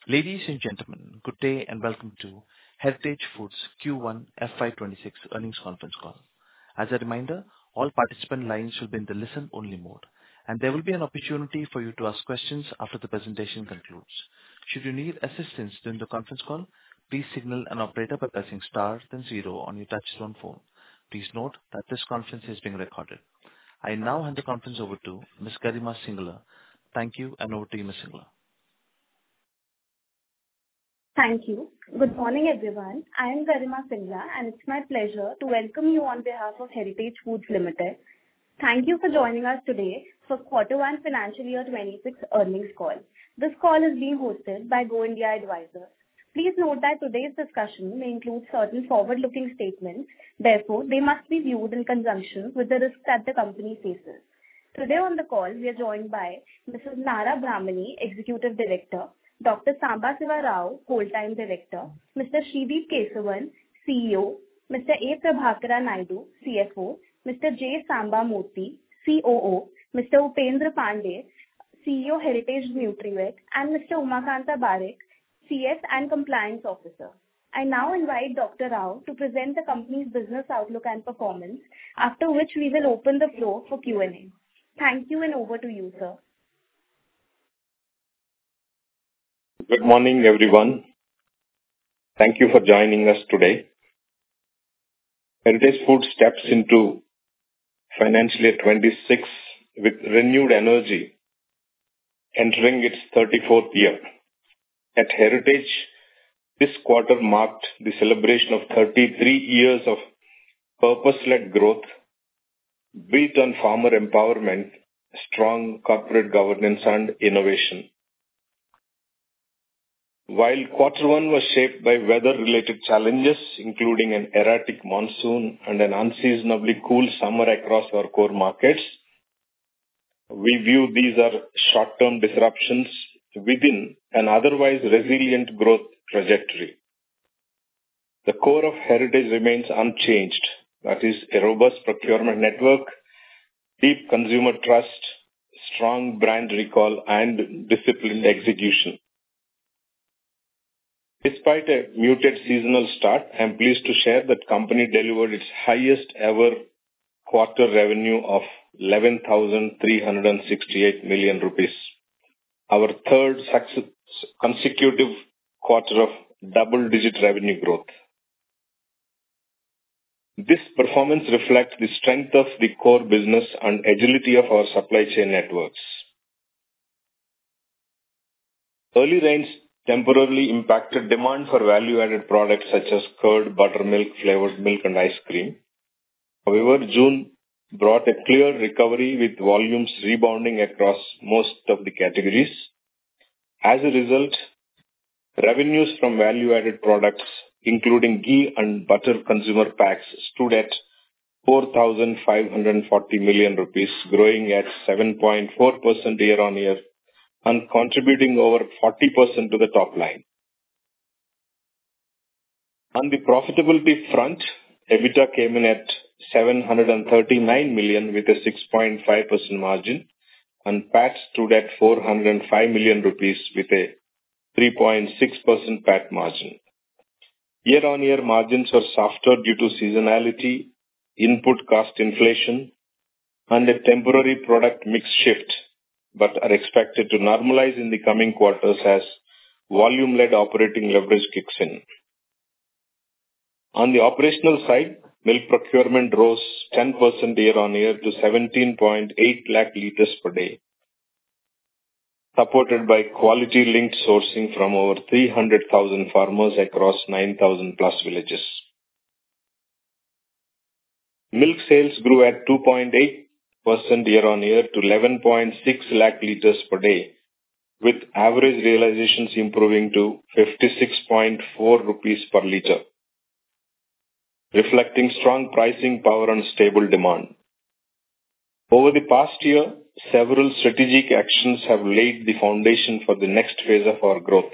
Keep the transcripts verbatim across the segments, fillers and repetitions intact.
Ladies and gentlemen, good day and welcome to Heritage Foods Q one F Y twenty-six earnings conference call. As a reminder, all participant lines will be in the listen-only mode, and there will be an opportunity for you to ask questions after the presentation concludes. Should you need assistance during the conference call, please signal an operator by pressing star then zero on your touchtone phone. Please note that this conference is being recorded. I now hand the conference over to Miss Garima Singla. Thank you, and over to you, Miss Singla. Thank you. Good morning, everyone. I am Garima Singla, and it's my pleasure to welcome you on behalf of Heritage Foods Limited. Thank you for joining us today for Quarter one Financial Year twenty-six earnings call. This call is being hosted by Go India Advisors. Please note that today's discussion may include certain forward-looking statements. Therefore, they must be viewed in conjunction with the risks that the company faces. Today on the call, we are joined by Missus Nara Brahmani, Executive Director, Doctor Samba Siva Rao, Whole-Time Director, Mister Shrideep Kesavan, C E O, Mister A. Prabhakara Naidu, C F O, Mister J. Samba Murthy, C O O, Mister Upendra Pandey, C E O Heritage Nutrivet, and Mister Umakanta Barik, C S and Compliance Officer. I now invite Doctor Rao to present the company's business outlook and performance, after which we will open the floor for Q and A. Thank you, and over to you, sir. Good morning, everyone. Thank you for joining us today. Heritage Foods steps into financial year twenty-six with renewed energy, entering its thirty-fourth year. At Heritage, this quarter marked the celebration of thirty-three years of purpose-led growth, built on farmer empowerment, strong corporate governance, and innovation. While quarter one was shaped by weather-related challenges, including an erratic monsoon and an unseasonably cool summer across our core markets, we view these as short-term disruptions within an otherwise resilient growth trajectory. The core of Heritage remains unchanged. That is, a robust procurement network, deep consumer trust, strong brand recall, and disciplined execution. Despite a muted seasonal start, I am pleased to share that the company delivered its highest ever quarter revenue of eleven thousand three hundred sixty-eight million rupees, our third success, consecutive quarter of double-digit revenue growth. This performance reflects the strength of the core business and agility of our supply chain networks. Early rains temporarily impacted demand for value-added products such as curd, buttermilk, flavored milk, and ice cream. However, June brought a clear recovery with volumes rebounding across most of the categories. As a result, revenues from value-added products, including ghee and butter consumer packs, stood at four thousand five hundred forty million rupees, growing at seven point four percent year-on-year and contributing over forty percent to the top line. On the profitability front, EBITDA came in at seven hundred thirty-nine million with a six point five percent margin, and P A T stood at four hundred five million rupees with a three point six percent P A T margin. Year-on-year margins were softer due to seasonality, input cost inflation, and a temporary product mix shift, but are expected to normalize in the coming quarters as volume-led operating leverage kicks in. On the operational side, milk procurement rose ten percent year-on-year to seventeen point eight lakh litres per day, supported by quality-linked sourcing from over three hundred thousand farmers across nine thousand plus villages. Milk sales grew at two point eight percent year-on-year to eleven point six lakh litres per day, with average realizations improving to fifty-six point four rupees per litre, reflecting strong pricing power and stable demand. Over the past year, several strategic actions have laid the foundation for the next phase of our growth.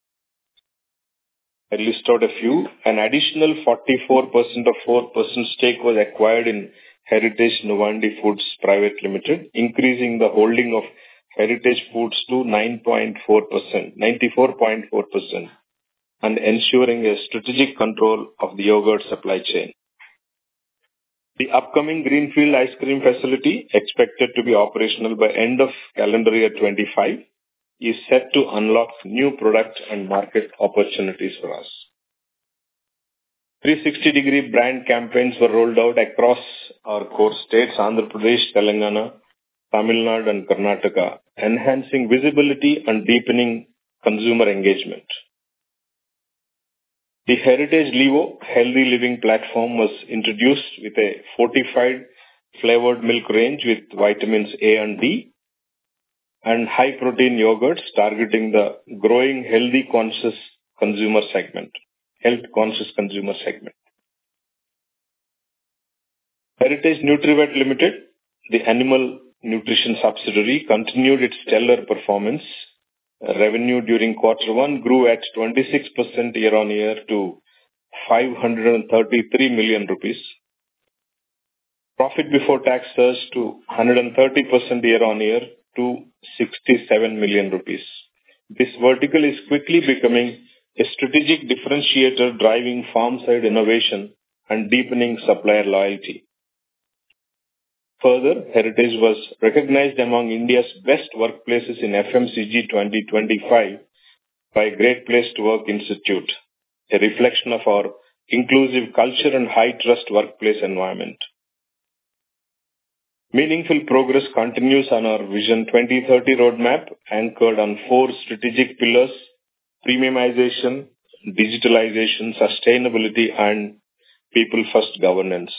I list out a few. An additional forty-four percent of four percent stake was acquired in Heritage Nuvandi Foods Private Limited, increasing the holding of Heritage Foods to nine point four percent, ninety-four point four percent, and ensuring a strategic control of the yogurt supply chain. The upcoming greenfield ice cream facility, expected to be operational by end of calendar year twenty-five, is set to unlock new product and market opportunities for us. three sixty degree brand campaigns were rolled out across our core states, Andhra Pradesh, Telangana, Tamil Nadu, and Karnataka, enhancing visibility and deepening consumer engagement. The Heritage Levo Healthy Living platform was introduced with a fortified flavored milk range with vitamins A and D and high-protein yogurts targeting the growing healthy conscious consumer segment, health-conscious consumer segment. Heritage Nutrivet Limited, the animal nutrition subsidiary, continued its stellar performance. Revenue during quarter one grew at twenty-six percent year-on-year to five hundred thirty-three million rupees. Profit before tax surged to one hundred thirty percent year-on-year to sixty-seven million rupees. This vertical is quickly becoming a strategic differentiator, driving farm-side innovation and deepening supplier loyalty. Further, Heritage was recognized among India's best workplaces in F M C G twenty twenty-five by Great Place to Work Institute, a reflection of our inclusive culture and high-trust workplace environment. Meaningful progress continues on our Vision twenty thirty roadmap, anchored on four strategic pillars: premiumization, digitalization, sustainability, and people-first governance.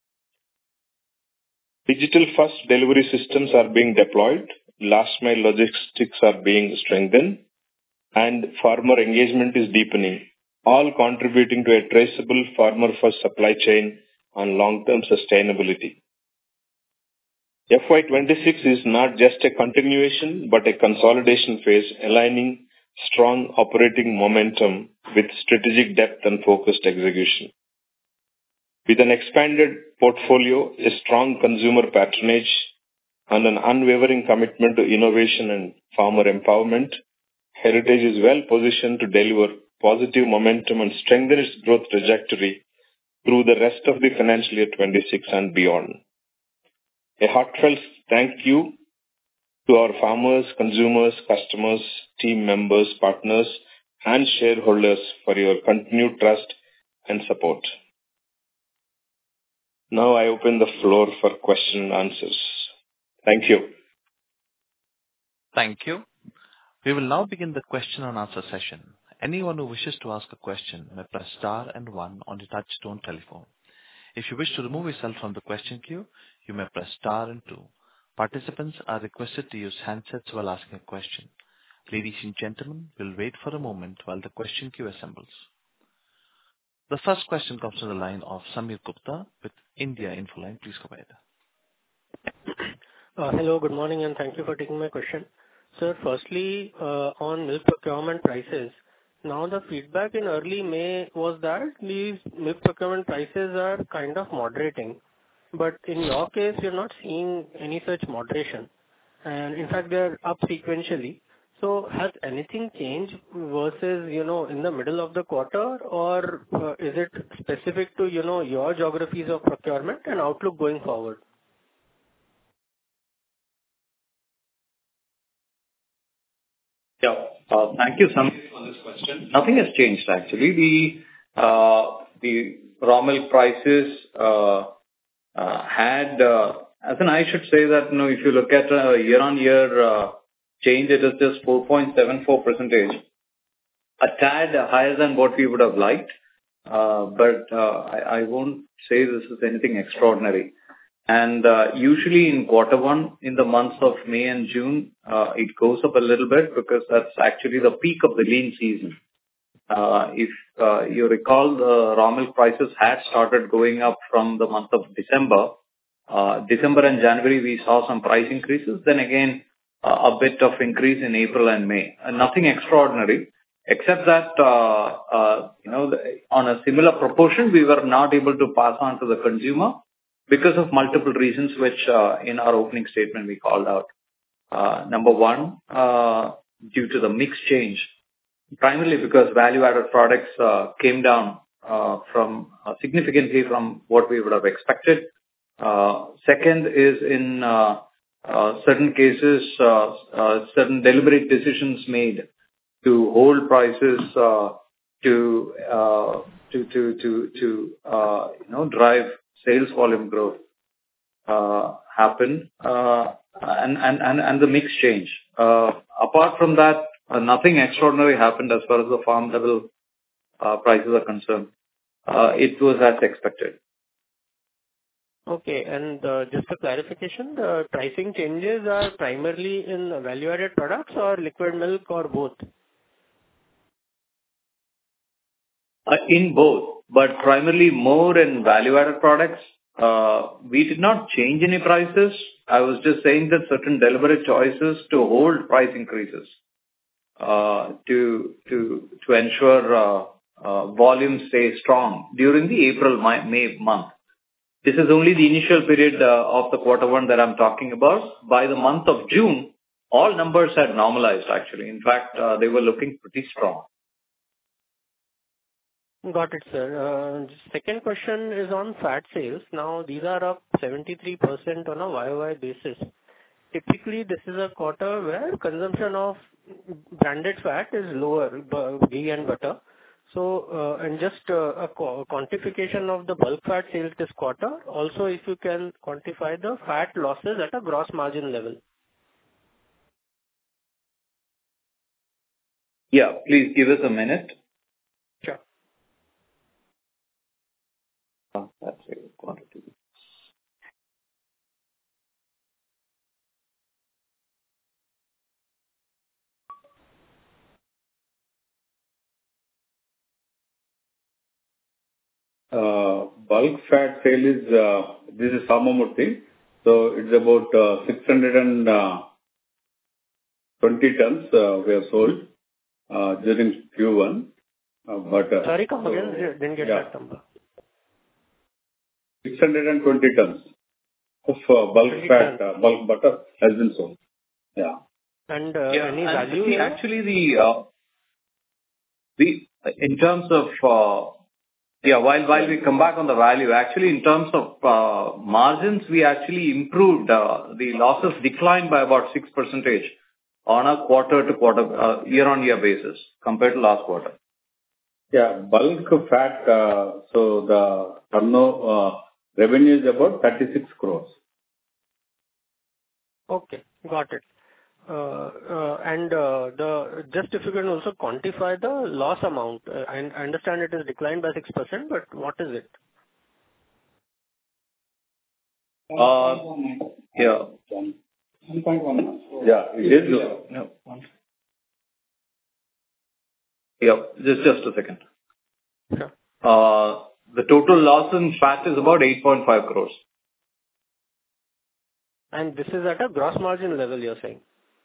Digital-first delivery systems are being deployed, last-mile logistics are being strengthened, and farmer engagement is deepening, all contributing to a traceable farmer-first supply chain and long-term sustainability. F Y twenty-six is not just a continuation, but a consolidation phase, aligning strong operating momentum with strategic depth and focused execution. With an expanded portfolio, a strong consumer patronage, and an unwavering commitment to innovation and farmer empowerment, Heritage is well positioned to deliver positive momentum and strengthen its growth trajectory through the rest of the financial year twenty-six and beyond. A heartfelt thank you to our farmers, consumers, customers, team members, partners, and shareholders for your continued trust and support. Now I open the floor for question and answers. Thank you. Thank you. We will now begin the question and answer session. Anyone who wishes to ask a question may press star and one on the touch-tone telephone. If you wish to remove yourself from the question queue, you may press star and two. Participants are requested to use handsets while asking a question. Ladies and gentlemen, we'll wait for a moment while the question queue assembles. The first question comes from the line of Samir Gupta with India Infoline. Please go ahead. Uh, hello, good morning, and thank you for taking my question. Sir, firstly, uh, on milk procurement prices, now the feedback in early May was that these milk procurement prices are kind of moderating. But in your case, you're not seeing any such moderation. And in fact, they're up sequentially. So has anything changed versus, you know, in the middle of the quarter, or uh, is it specific to, you know, your geographies of procurement and outlook going forward? Yeah. Uh, thank you, Samir, for this question. Nothing has changed, actually. The uh, the raw milk prices uh, uh, had, uh, as in I should say that, you know, if you look at uh, year-on-year uh, change, it is just four point seven four percentage, a tad higher than what we would have liked, uh, but uh, I, I won't say this is anything extraordinary. And uh, usually in quarter one, in the months of May and June, uh, it goes up a little bit because that's actually the peak of the lean season. Uh, if uh, you recall, the raw milk prices had started going up from the month of December. Uh, December and January, we saw some price increases. Then again, uh, a bit of increase in April and May. And nothing extraordinary, except that, uh, uh, you know, the, on a similar proportion, we were not able to pass on to the consumer, because of multiple reasons, which uh, in our opening statement we called out. Uh, number one, uh, due to the mix change, primarily because value-added products uh, came down uh, from uh, significantly from what we would have expected. Uh, Second is in uh, uh, certain cases, uh, uh, certain deliberate decisions made to hold prices uh, to uh, to to to to uh, you know drive sales volume growth uh, happen, uh, and and and and the mix change. Uh, Apart from that, uh, nothing extraordinary happened as far as the farm level uh, prices are concerned. Uh, It was as expected. Okay. And uh, just a clarification, the pricing changes are primarily in value-added products or liquid milk or both? Uh, In both, but primarily more in value-added products. Uh, We did not change any prices. I was just saying that certain deliberate choices to hold price increases uh, to to to ensure uh, uh, volumes stay strong during the April, May May month. This is only the initial period uh, of the quarter one that I'm talking about. By the month of June, all numbers had normalized, actually. In fact, uh, they were looking pretty strong. Got it, sir. Uh, Second question is on fat sales. Now, these are up seventy-three percent on a Y O Y basis. Typically, this is a quarter where consumption of branded fat is lower, bu- ghee and butter. So, uh, and just uh, a qu- quantification of the bulk fat sales this quarter. Also, if you can quantify the fat losses at a gross margin level. Yeah, please give us a minute. Sure. Oh, that's a quantity. Uh, bulk fat sale is, uh, this is Samamurthy. So it's about uh, six hundred twenty tons uh, we have sold uh, during Q one. Uh, but uh, Sorry, come so, again. Didn't get yeah, that number. six hundred twenty tons of uh, bulk twenty fat, tons. uh, bulk butter has been sold. Yeah. And uh, Yeah, any and value see, here? actually, the uh, the in terms of uh, yeah, while while we come back on the value, actually, in terms of uh, margins, we actually improved. Uh, the losses declined by about six percentage on a quarter-to-quarter, uh, year-on-year basis compared to last quarter. Yeah, bulk fat, uh, so the turnover uh, revenue is about thirty-six crores. Okay, got it. Uh, uh, And uh, the just if you can also quantify the loss amount. Uh, I I understand it is declined by six percent, but what is it? Uh, Yeah. Yeah, it is. No. Yeah, just just a second. Sure. Uh, The total loss in fat is about eight point five crores. And this is at a gross margin level, you're saying?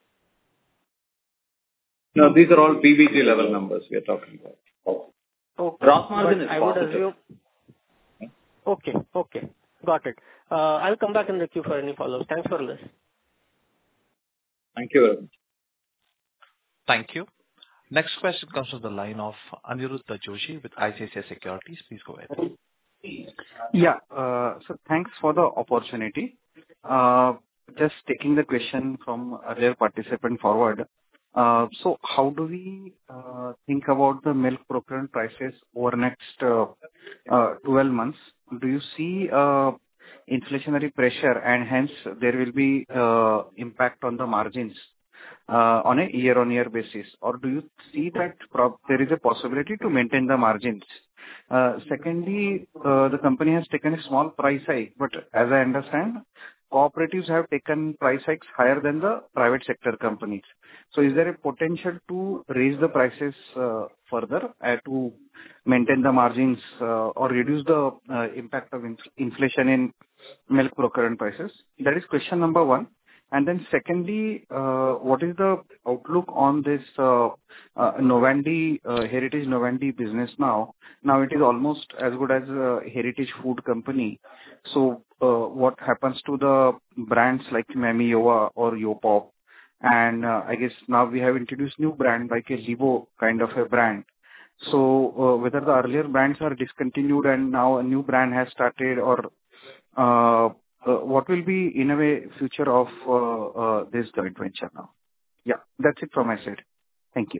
No, these are all P B T level numbers we are talking about. Okay. Gross margin But is I would positive. assume... Okay, okay. Got it. Uh, I'll come back in the queue for any follow-ups. Thanks for this. Thank you very much. Thank you. Next question comes from the line of Aniruddha Joshi with I C I C I Securities. Please go ahead. Yeah. uh, So thanks for the opportunity. Uh, Just taking the question from earlier participant forward. Uh, So how do we uh, think about the milk procurement prices over next uh, uh, twelve months? Do you see uh, inflationary pressure and hence there will be uh, impact on the margins uh, on a year-on-year basis? Or do you see that prob- there is a possibility to maintain the margins? Uh, Secondly, uh, the company has taken a small price hike, but as I understand, cooperatives have taken price hikes higher than the private sector companies. So is there a potential to raise the prices uh, further uh, to maintain the margins uh, or reduce the uh, impact of inf- inflation in milk procurement prices? That is question number one. And then secondly, uh, what is the outlook on this uh, uh, Novandi, uh, Heritage Novandi business now? Now it is almost as good as a Heritage Food Company. So uh, what happens to the brands like Mami Yova or Yopop? And uh, I guess now we have introduced new brand like a Livo kind of a brand. So uh, whether the earlier brands are discontinued and now a new brand has started, or uh, uh, what will be in a way future of uh, uh, this joint venture now? Yeah, that's it from my side. Thank you.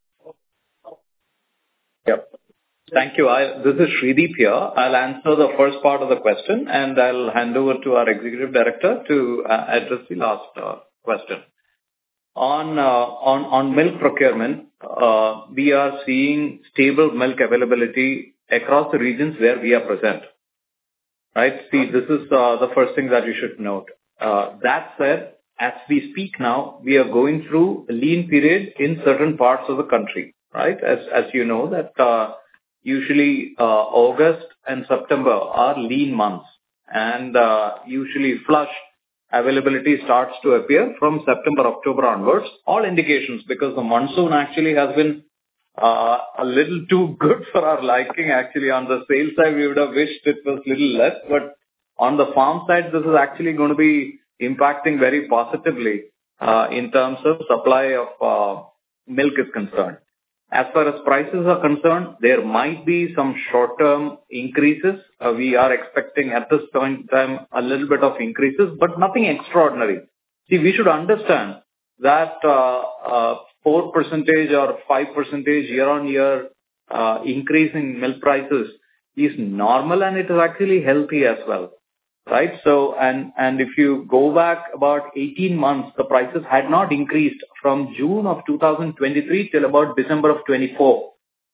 Yep. Thank you. I, this is Shreedeep here. I'll answer the first part of the question, and I'll hand over to our Executive Director to uh, address the last uh, question. On, uh, on, on milk procurement, uh, we are seeing stable milk availability across the regions where we are present. Right? See, this is uh, the first thing that you should note. Uh, that said, as we speak now, we are going through a lean period in certain parts of the country. Right? As, as you know that, uh, usually, uh, August and September are lean months, and, uh, usually flush availability starts to appear from September, October onwards. All indications, because the monsoon actually has been, uh, a little too good for our liking. Actually, on the sales side, we would have wished it was little less, but on the farm side, this is actually going to be impacting very positively, uh, in terms of supply of, uh, milk is concerned. As far as prices are concerned, there might be some short-term increases. Uh, we are expecting at this point in time a little bit of increases, but nothing extraordinary. See, we should understand that uh, uh, four percent or five percent year-on-year uh, increase in milk prices is normal, and it is actually healthy as well. Right? So, and, and if you go back about eighteen months, the prices had not increased from June of two thousand twenty-three till about December of twenty-four.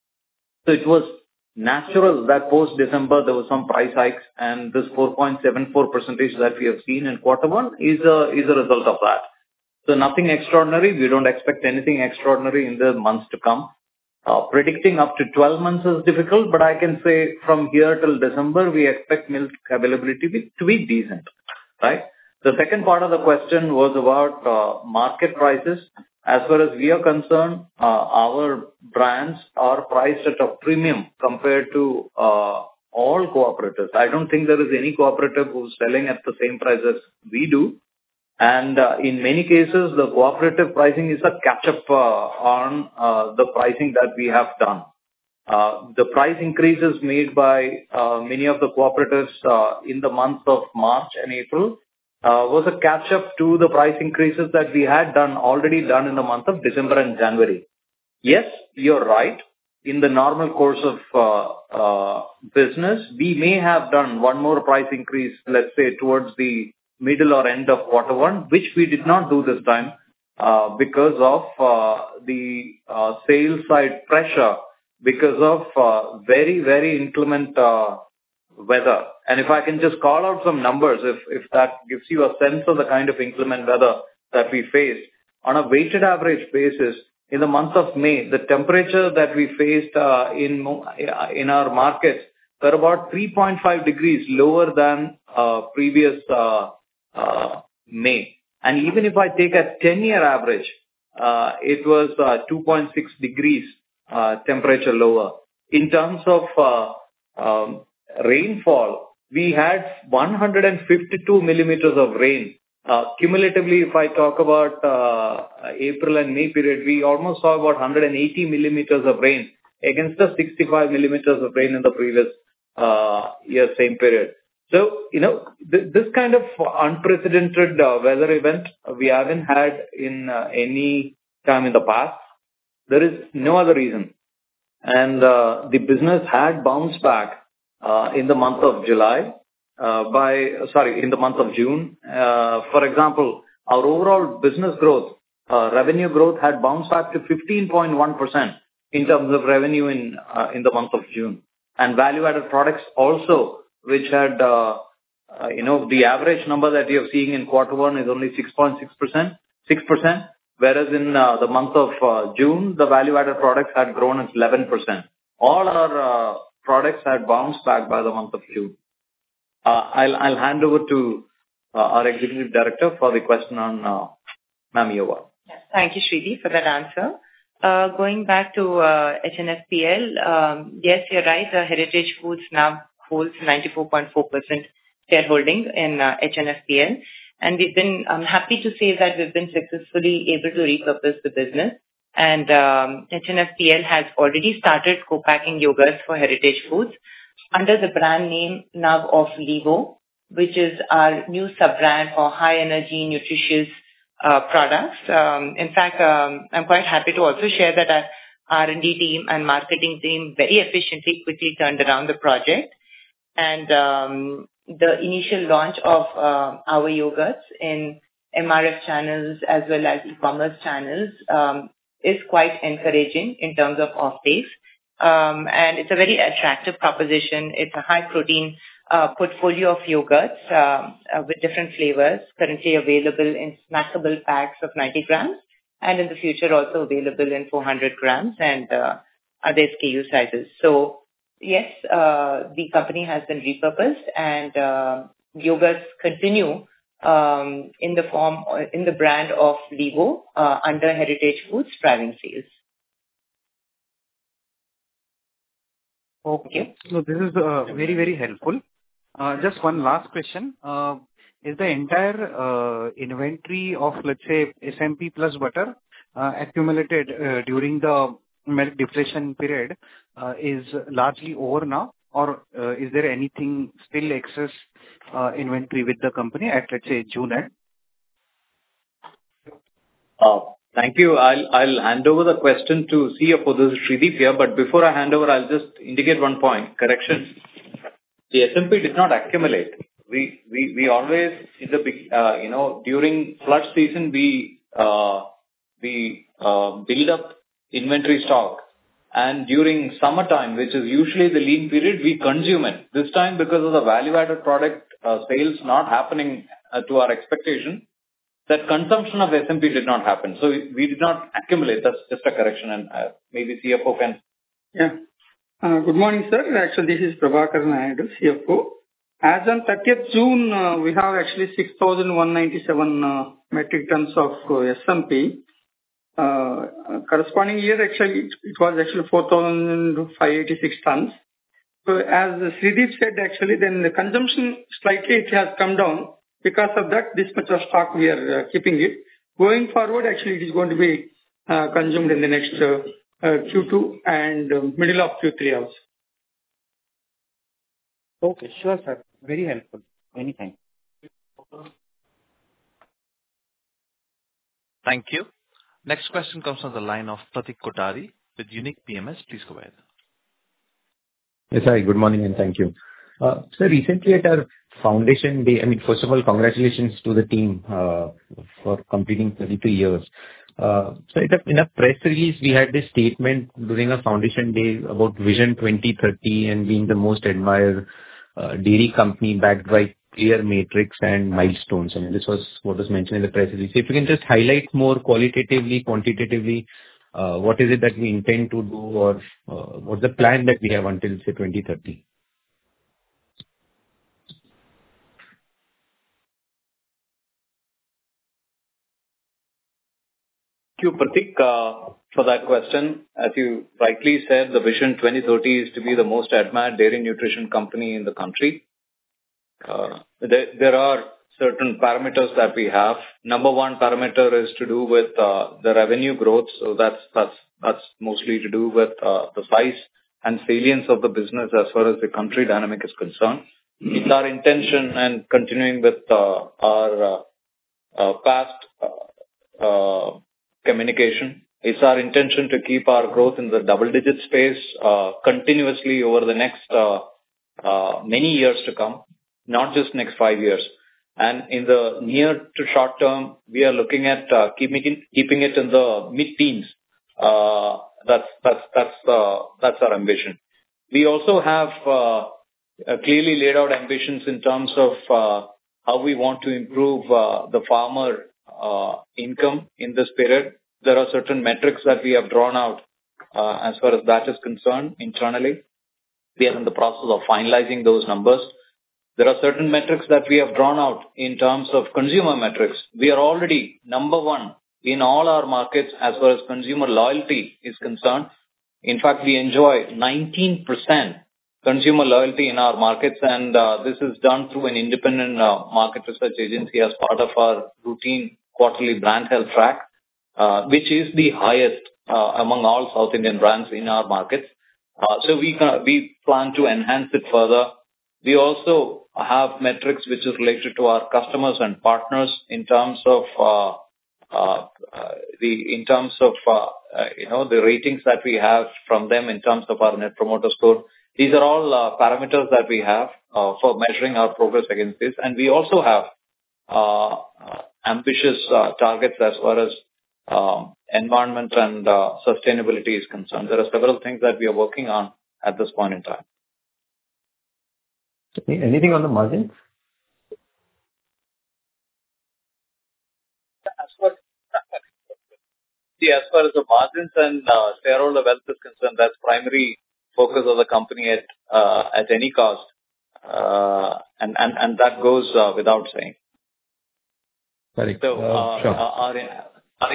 So it was natural that post-December there was some price hikes, and this four point seven four percent that we have seen in quarter one is a, is a result of that. So nothing extraordinary. We don't expect anything extraordinary in the months to come. Uh, predicting up to twelve months is difficult, but I can say from here till December, we expect milk availability to be, to be decent, right? The second part of the question was about uh, market prices. As far as we are concerned, uh, our brands are priced at a premium compared to uh, all cooperatives. I don't think there is any cooperative who's selling at the same price as we do. And uh, in many cases, the cooperative pricing is a catch-up uh, on uh, the pricing that we have done. Uh, the price increases made by uh, many of the cooperatives uh, in the months of March and April uh, was a catch-up to the price increases that we had done already done in the month of December and January. Yes, you're right. In the normal course of uh, uh, business, we may have done one more price increase, let's say, towards the middle or end of quarter one, which we did not do this time uh, because of uh, the uh, sales side pressure, because of uh, very, very inclement uh, weather. And if I can just call out some numbers, if, if that gives you a sense of the kind of inclement weather that we faced, on a weighted average basis, in the month of May, the temperature that we faced uh, in, in our markets were about three point five degrees lower than uh, previous uh, Uh, May. And even if I take a ten-year average, uh, it was uh, two point six degrees uh, temperature lower. In terms of uh, um, rainfall, we had one hundred fifty-two millimeters of rain. Uh, cumulatively, if I talk about uh, April and May period, we almost saw about one hundred eighty millimeters of rain against the sixty-five millimeters of rain in the previous uh, year, same period. So, you know, th this kind of unprecedented uh, weather event we haven't had in uh, any time in the past. There is no other reason. And uh, the business had bounced back uh, in the month of July, uh, by, sorry, in the month of June. Uh, for example, our overall business growth, uh, revenue growth had bounced back to fifteen point one percent in terms of revenue in, uh, in the month of June. And value-added products also, which had, uh, uh, you know, the average number that you're seeing in quarter one is only six point six percent, six percent, whereas in uh, the month of uh, June, the value-added products had grown at eleven percent. All our uh, products had bounced back by the month of June. Uh, I'll, I'll hand over to uh, our Executive Director for the question on uh, Ma'am Yuva. Yes, thank you, Shreedeep, for that answer. Uh, going back to uh, H N F P L, um, yes, you're right, uh, Heritage Foods now holds ninety-four point four percent shareholding in uh, H N F P L. And we've been um, happy to say that we've been successfully able to repurpose the business. And um, H N F P L has already started co-packing yogurts for Heritage Foods under the brand name now of Levo, which is our new sub-brand for high-energy, nutritious uh, products. Um, in fact, um, I'm quite happy to also share that our R and D team and marketing team very efficiently, quickly turned around the project. And um, the initial launch of uh, our yogurts in M R F channels as well as e-commerce channels um, is quite encouraging in terms of offtakes. Um, and it's a very attractive proposition. It's a high protein uh, portfolio of yogurts uh, uh, with different flavors, currently available in snackable packs of ninety grams, and in the future also available in four hundred grams and uh, other S K U sizes. So yes, uh, the company has been repurposed, and uh, yogurts continue um, in the form, in the brand of Levo uh, under Heritage Foods, driving sales. Okay. So this is uh, very, very helpful. Uh, Just one last question. Uh, Is the entire uh, inventory of, let's say, S M P plus butter uh, accumulated uh, during the milk deflation period uh, is largely over now? Or uh, is there anything still excess uh, inventory with the company at, let's say, June end? Uh, Thank you. I'll I'll hand over the question to C F O. This is Shrideep here, but before I hand over, I'll just indicate one point. Correction. The S M P did not accumulate. We we we always, in the big, uh, you know, during flood season, we uh, we uh, build up inventory stock, and during summertime, which is usually the lean period, we consume it. This time, because of the value-added product uh, sales not happening uh, to our expectation, that consumption of S M P did not happen. So we, we did not accumulate. That's just a correction, and uh, maybe C F O can. Yeah. Uh, good morning, sir. Actually, this is Prabhakar Naidu, C F O. As on thirtieth June, uh, we have actually six thousand one hundred ninety-seven uh, metric tons of uh, S M P. Uh, uh, corresponding year, actually, it, it was actually four thousand five hundred eighty-six tons. So as Shrideep said, actually, then the consumption slightly it has come down. Because of that, this much of stock we are uh, keeping it. Going forward, actually, it is going to be uh, consumed in the next uh, uh, Q two and uh, middle of Q three also. Okay, sure, sir. Very helpful. Anytime. Thank you. Next question comes from the line of Pratik Kothari with Unique P M S. Please go ahead. Yes, hi. Good morning, and thank you. Uh, So recently at our foundation day, I mean, first of all, congratulations to the team uh, for completing thirty-two years. Uh, So in a, in a press release, we had this statement during our foundation day about Vision twenty thirty and being the most admired uh, dairy company backed by clear matrix and milestones. I mean, this was what was mentioned in the press release. If you can just highlight more qualitatively, quantitatively, uh, what is it that we intend to do, or uh, what's the plan that we have until, say, twenty thirty? Thank you, Pratik, uh, for that question. As you rightly said, the Vision twenty thirty is to be the most admired dairy nutrition company in the country. Uh, there, there are certain parameters that we have. Number one parameter is to do with uh, the revenue growth. So that's that's that's mostly to do with uh, the size and salience of the business as far as the country dynamic is concerned. It's our intention, and continuing with uh, our uh, uh, past uh, uh, communication, it's our intention to keep our growth in the double-digit space uh, continuously over the next uh, uh, many years to come, not just next five years. And in the near to short term, we are looking at uh, keeping it, keeping it in the mid-teens. Uh, that's that's that's uh, that's our ambition. We also have uh, uh, clearly laid out ambitions in terms of uh, how we want to improve uh, the farmer uh, income in this period. There are certain metrics that we have drawn out uh, as far as that is concerned internally. We are in the process of finalizing those numbers. There are certain metrics that we have drawn out in terms of consumer metrics. We are already number one in all our markets as far as consumer loyalty is concerned. In fact, we enjoy nineteen percent consumer loyalty in our markets, and uh, this is done through an independent uh, market research agency as part of our routine quarterly brand health track, uh, which is the highest uh, among all South Indian brands in our markets. Uh, so we uh, we plan to enhance it further. We also have metrics which is related to our customers and partners in terms of uh, uh, uh, the in terms of uh, uh, you know the ratings that we have from them in terms of our Net Promoter Score. These are all uh, parameters that we have uh, for measuring our progress against this, and we also have uh, uh, ambitious uh, targets as far as um, environment and uh, sustainability is concerned. There are several things that we are working on at this point in time. Anything on the margins? As far, see, as far as the margins and uh, shareholder wealth is concerned, that's primary focus of the company at uh, at any cost, uh, and, and and that goes uh, without saying. Correct. So, uh, uh, sure. our, our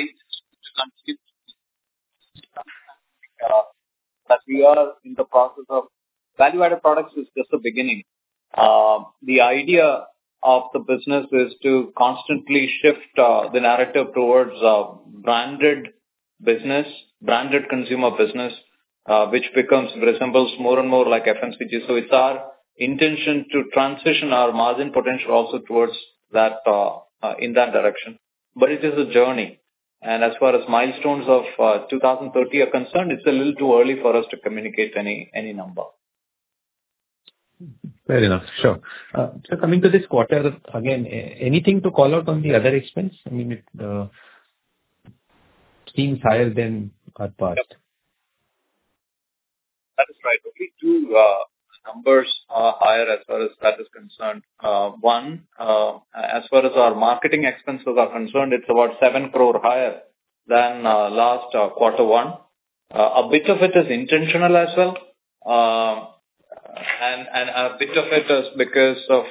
uh, that we are in the process of value-added products is just the beginning. Uh, the idea of the business is to constantly shift uh, the narrative towards uh, branded business, branded consumer business, uh, which becomes resembles more and more like F M C G. So it's our intention to transition our margin potential also towards that uh, uh, in that direction. But it is a journey. And as far as milestones of uh, two thousand thirty are concerned, it's a little too early for us to communicate any any number. Fair enough. Sure. Uh, so coming to this quarter, again, anything to call out on the other expense? I mean, it uh, seems higher than our past. Yep. That is right. Only two uh, numbers are higher as far as that is concerned. Uh, one, uh, as far as our marketing expenses are concerned, it's about seven crore higher than uh, last uh, quarter one. Uh, a bit of it is intentional as well. Uh, and, and a bit of it is because of,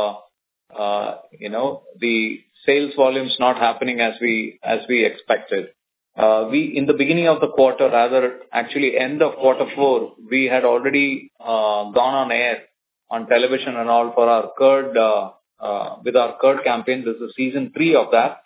uh, uh, you know, the sales volumes not happening as we, as we expected. Uh, we, in the beginning of the quarter, rather actually end of quarter four, we had already uh, gone on air on television and all for our curd, uh, uh, with our curd campaign. This is season three of that.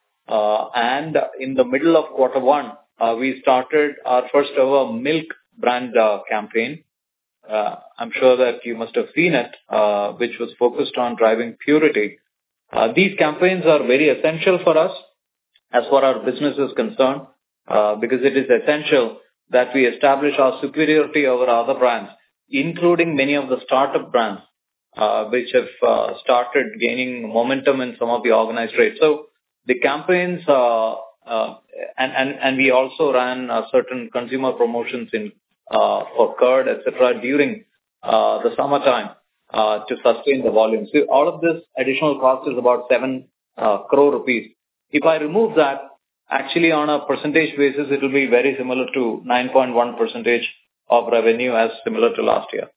Uh, and in the middle of quarter one, uh, we started our first ever milk brand uh, campaign. Uh, I'm sure that you must have seen it, uh, which was focused on driving purity. Uh, these campaigns are very essential for us as far as our business is concerned, uh, because it is essential that we establish our superiority over other brands, including many of the startup brands, uh, which have uh, started gaining momentum in some of the organized trade. So the campaigns, uh, uh, and, and, and we also ran uh, certain consumer promotions in uh, for curd, et cetera, during uh, the summertime uh, to sustain the volume. So all of this additional cost is about seven uh, crore rupees. If I remove that, actually on a percentage basis, it will be very similar to nine point one percentage of revenue as similar to last year.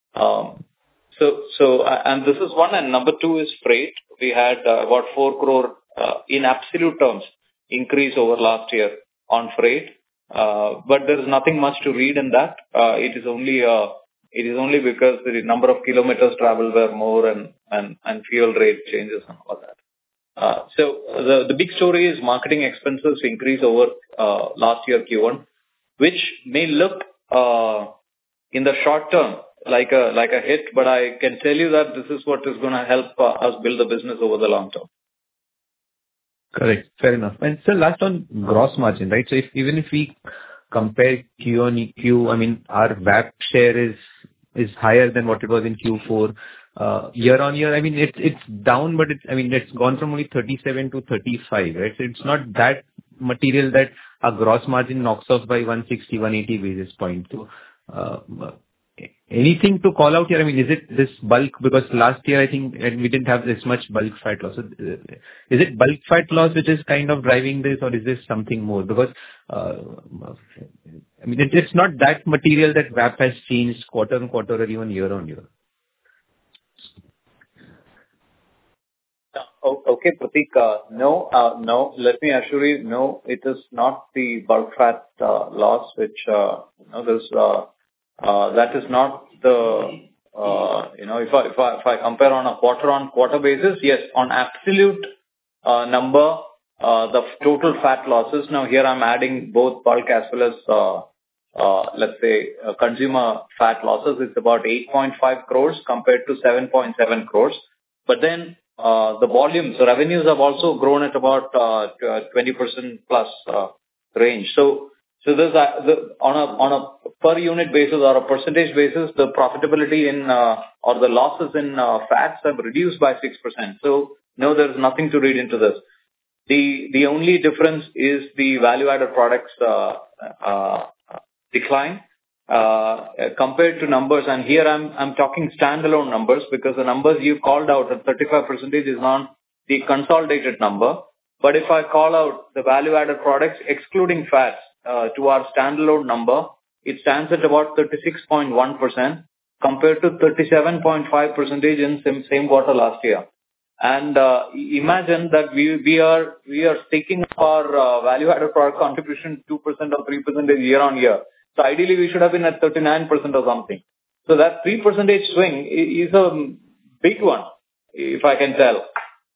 Um, so, so, uh, and this is one, and number two is freight. We had uh, about four crore uh, in absolute terms increase over last year on freight. Uh, but there is nothing much to read in that. Uh, it is only, uh, it is only because the number of kilometers traveled were more and, and, and fuel rate changes and all that. Uh, so the, the big story is marketing expenses increase over uh, last year Q one, which may look uh, in the short term like a like a hit, but I can tell you that this is what is going to help uh, us build the business over the long term. Correct. Fair enough. And so last on gross margin, right? So if even if we compare Q on Q, I mean, our V A P share is is higher than what it was in Q four. Uh, year on year, I mean, it's it's down, but it's, I mean, it's gone from only thirty-seven to thirty-five, right? So it's not that material that our gross margin knocks off by one sixty, one eighty basis points. So, uh, anything to call out here? I mean, is it this bulk? Because last year, I think we didn't have this much bulk fat loss. So, uh, is it bulk fat loss which is kind of driving this, or is this something more? Because, uh, I mean, it, it's not that material that V A P has changed quarter on quarter or even year on year. Oh, okay, Pratik. Uh, no, uh, no. Let me assure you, no, it is not the bulk fat uh, loss which uh, you know, there's, uh, uh, that is not the, uh, you know, if I, if I, if I compare on a quarter-on-quarter basis, yes, on absolute uh, number, uh, the total fat losses, now here I'm adding both bulk as well as, uh, uh, let's say, uh, consumer fat losses, it's about eight point five crores compared to seven point seven crores. But then, uh, the volumes, the revenues have also grown at about, uh, twenty percent plus, uh, range. So, so there's a, the, on a, on a per unit basis or a percentage basis, the profitability in, uh, or the losses in, uh, fats have reduced by six percent. So, no, there's nothing to read into this. The, the only difference is the value-added products, uh, uh, decline, uh, compared to numbers. And here I'm, I'm talking standalone numbers because the numbers you called out at thirty-five percent is not the consolidated number. But if I call out the value-added products excluding fats, uh, to our standalone number, it stands at about thirty-six point one percent compared to thirty-seven point five percent in same, same quarter last year. And, uh, imagine that we, we are, we are taking our, uh, value-added product contribution two percent or three percent year on year. So ideally we should have been at thirty-nine percent or something. So that three percentage swing is a big one, if I can tell.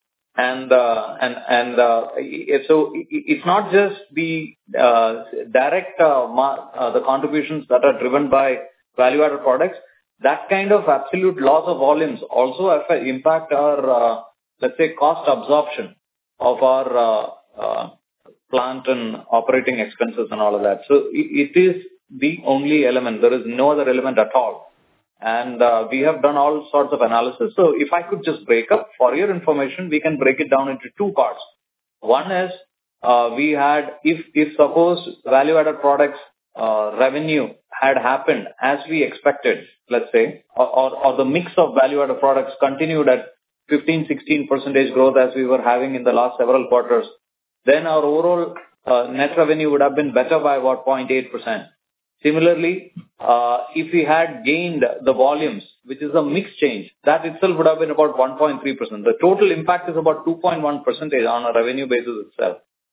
And, uh, and, and, uh, so it's not just the, uh, direct, uh, uh, the contributions that are driven by value-added products. That kind of absolute loss of volumes also affect, impact our, uh, let's say, cost absorption of our, uh, uh, plant and operating expenses and all of that. So it, it is the only element. There is no other element at all. And uh, we have done all sorts of analysis. So if I could just break up for your information, we can break it down into two parts. One is, uh, we had, if, if suppose value-added products uh, revenue had happened as we expected, let's say, or, or, or the mix of value-added products continued at fifteen, sixteen percentage growth as we were having in the last several quarters, then our overall uh, net revenue would have been better by about zero point eight percent. Similarly, uh, if we had gained the volumes, which is a mix change, that itself would have been about one point three percent. The total impact is about two point one percent on a revenue basis itself.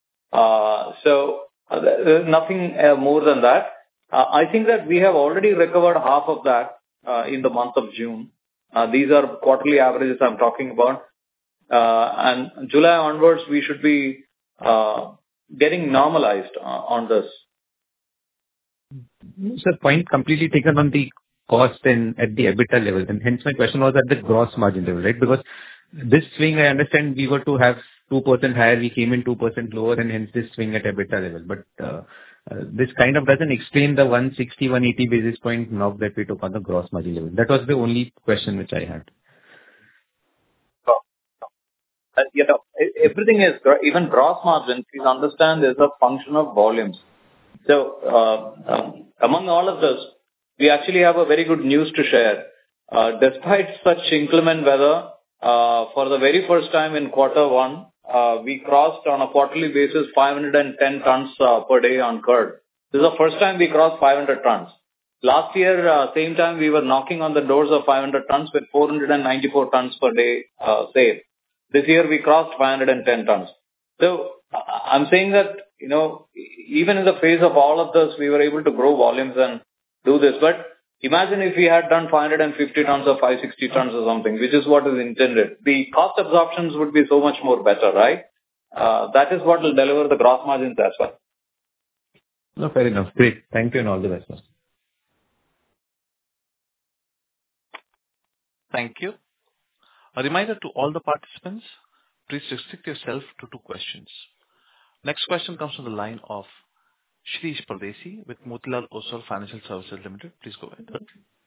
Uh, so, uh, there's nothing uh, more than that. Uh, I think that we have already recovered half of that uh, in the month of June. Uh, these are quarterly averages I'm talking about. Uh, and July onwards, we should be uh, getting normalized uh, on this. Sir, point completely taken on the cost and at the EBITDA level, and hence my question was at the gross margin level, right? Because this swing, I understand we were to have two percent higher, we came in two percent lower, and hence this swing at EBITDA level. But uh, uh, this kind of doesn't explain the one sixty, one eighty basis point knock that we took on the gross margin level. That was the only question which I had. Uh, you know, everything is, even gross margin, please understand, is a function of volumes. So, uh, um, among all of this, we actually have a very good news to share. Uh, despite such inclement weather, uh, for the very first time in quarter one, uh, we crossed on a quarterly basis five hundred ten tons uh, per day on curd. This is the first time we crossed five hundred tons. Last year, uh, same time, we were knocking on the doors of five hundred tons with four hundred ninety-four tons per day uh, sale. This year, we crossed five hundred ten tons. So, I'm saying that, you know, even in the face of all of this, we were able to grow volumes and do this. But imagine if we had done five hundred fifty tons or five hundred sixty tons or something, which is what is intended. The cost absorptions would be so much more better, right? Uh, that is what will deliver the gross margins as well. No, fair enough. Great. Thank you and all the best. Thank you. A reminder to all the participants, please restrict yourself to two questions. Next question comes from the line of Shirish Pardesi with Motilal Oswal Financial Services Limited. Please go ahead.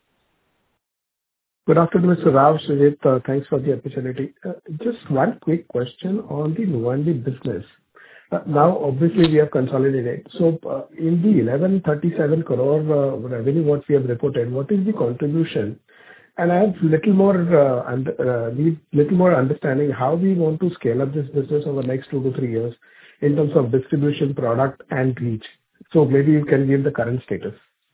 Good afternoon, Mister Rao, Sujit. Uh, thanks for the opportunity. Uh, just one quick question on the Nuvondi business. Uh, now, obviously, we have consolidated. So, uh, in the eleven thirty-seven crore uh, revenue what we have reported, what is the contribution? And I have little more uh, and uh, need little more understanding how we want to scale up this business over the next two to three years in terms of distribution, product, and reach. So maybe you can give the current status.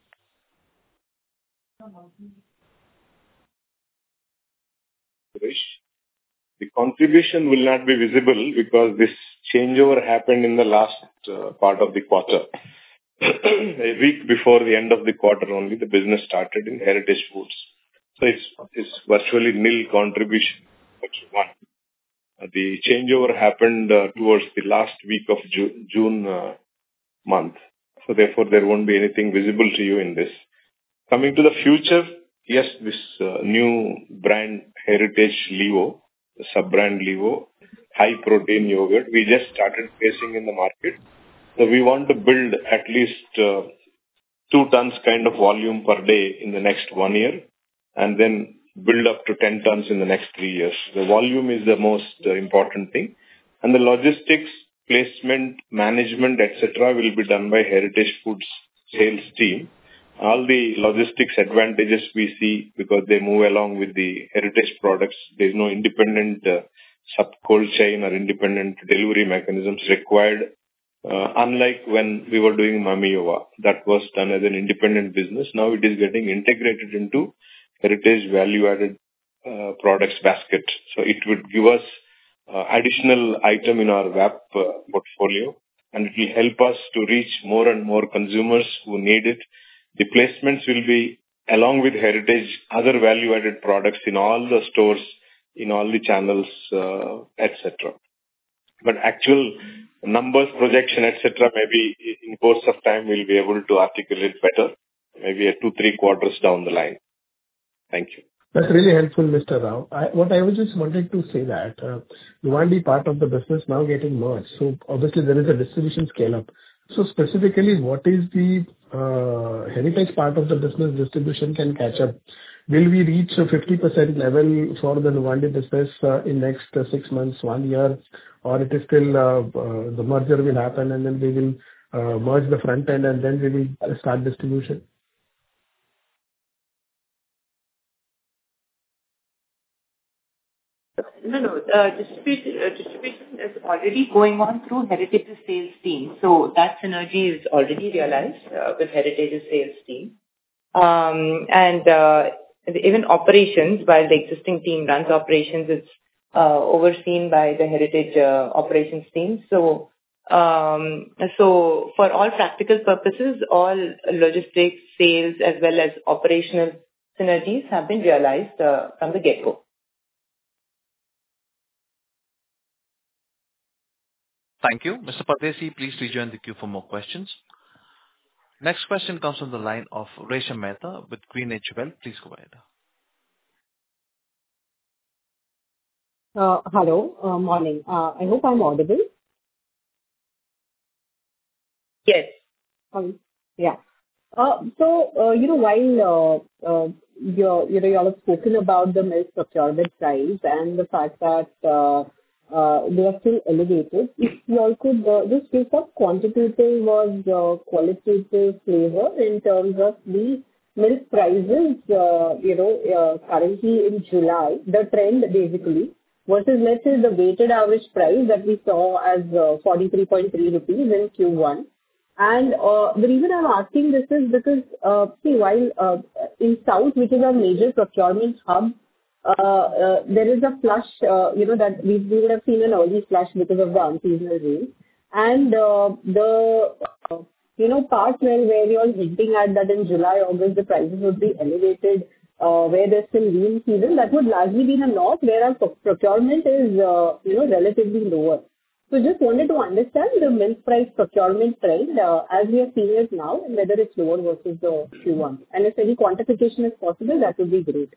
The contribution will not be visible because this changeover happened in the last uh, part of the quarter. a week before the end of the quarter only, the business started in Heritage Foods. So it's, it's virtually nil contribution. That's one. Uh, the changeover happened uh, towards the last week of Ju- June uh, month. So therefore, there won't be anything visible to you in this. Coming to the future, yes, this uh, new brand Heritage Levo, the sub-brand Levo, high protein yogurt, we just started placing in the market. So we want to build at least uh, two tons kind of volume per day in the next one year, and then build up to ten tons in the next three years. The volume is the most uh, important thing, and the logistics, placement, management, et cetera will be done by Heritage Foods sales team. All the logistics advantages we see because they move along with the Heritage products. There is no independent uh, sub-cold chain or independent delivery mechanisms required. Uh, unlike when we were doing Mamiova, that was done as an independent business. Now it is getting integrated into Heritage value-added uh, products basket. So it would give us uh, additional item in our V A P uh, portfolio, and it will help us to reach more and more consumers who need it. The placements will be along with Heritage other value-added products in all the stores, in all the channels, uh, et cetera. But actual numbers, projection, et cetera, maybe in course of time we'll be able to articulate better, maybe a two, three quarters down the line. Thank you. That's really helpful, Mister Rao. I, what I was just wanted to say that uh, Nuwandi part of the business now getting merged. So obviously there is a distribution scale up. So specifically, what is the uh, Heritage part of the business distribution can catch up? Will we reach a fifty percent level for the Nuwandi business uh, in next uh, six months, one year, or it is still uh, uh, the merger will happen and then we will uh, merge the front end and then we will start distribution? No, no. Uh, distribution, uh, distribution is already going on through Heritage's sales team. So that synergy is already realized uh, with Heritage's sales team. Um, and uh, even operations, while the existing team runs operations, it's uh, overseen by the Heritage uh, operations team. So, um, so for all practical purposes, all logistics, sales, as well as operational synergies have been realized uh, from the get-go. Thank you. Mister Pardesi, please rejoin the queue for more questions. Next question comes from the line of Resha Mehta with GreenEdge Wealth. Please go ahead. Uh, hello, uh, morning. Uh, I hope I'm audible. Yes. Um, yeah. Uh, so, uh, you know, while uh, uh, you're, you know, you all have spoken about the milk procurement price and the fact that uh, Uh, they are still elevated. If you all could uh, just give some quantitative or uh, qualitative flavor in terms of the milk prices, uh, you know, uh, currently in July, the trend basically, versus let's say the weighted average price that we saw as uh, forty-three point three rupees in Q one. And uh, the reason I'm asking this is because, uh, see, while uh, in South, which is our major procurement hub, Uh, uh, there is a flush, uh, you know, that we, we would have seen an early flush because of the unseasonal rain. And uh, the, uh, you know, part where, where you're hinting at that in July, August, the prices would be elevated, uh, where there's still lean season, that would largely be in the north, where our procurement is, uh, you know, relatively lower. So just wanted to understand the milk price procurement trend uh, as we are seeing it now, and whether it's lower versus the Q one. And if any quantification is possible, that would be great.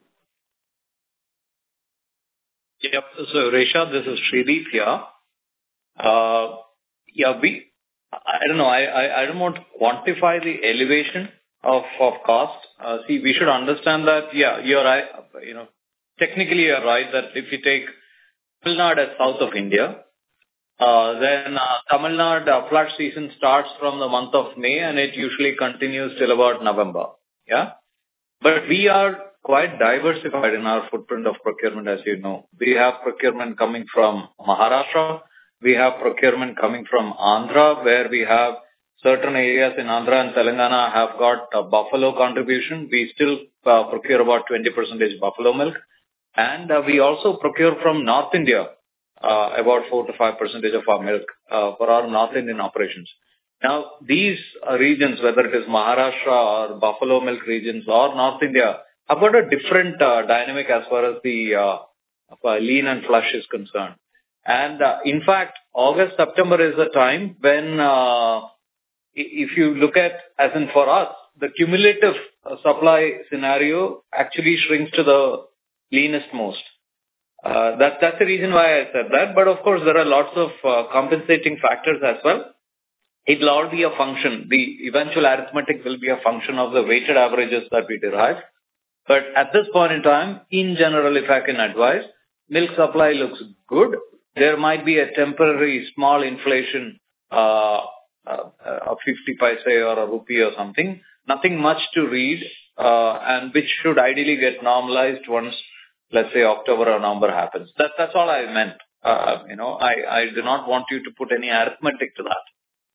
Yep. So, Resha, this is Shreedeep here. Uh, yeah, we, I don't know, I, I, I don't want to quantify the elevation of, of cost. Uh, see, we should understand that, yeah, you're right, you know, technically you're right that if you take Tamil Nadu as south of India, uh, then uh, Tamil Nadu uh, flood season starts from the month of May and it usually continues till about November. Yeah. But we are quite diversified in our footprint of procurement, as you know. We have procurement coming from Maharashtra. We have procurement coming from Andhra, where we have certain areas in Andhra and Telangana have got a buffalo contribution. We still uh, procure about twenty percent buffalo milk. And uh, we also procure from North India, uh, about four to five percent of our milk uh, for our North Indian operations. Now, these uh, regions, whether it is Maharashtra or Buffalo Milk regions or North India, have got a different uh, dynamic as far as the uh, uh, lean and flush is concerned. And uh, in fact, August, September is a time when, uh, if you look at, as in for us, the cumulative uh, supply scenario actually shrinks to the leanest most. Uh, that, that's the reason why I said that. But of course, there are lots of uh, compensating factors as well. It will all be a function. The eventual arithmetic will be a function of the weighted averages that we derive. But at this point in time, in general, if I can advise, milk supply looks good. There might be a temporary small inflation uh, uh, of fifty paise or a rupee or something. Nothing much to read, uh, and which should ideally get normalized once, let's say, October or November happens. That, that's all I meant. Uh, you know, I, I do not want you to put any arithmetic to that.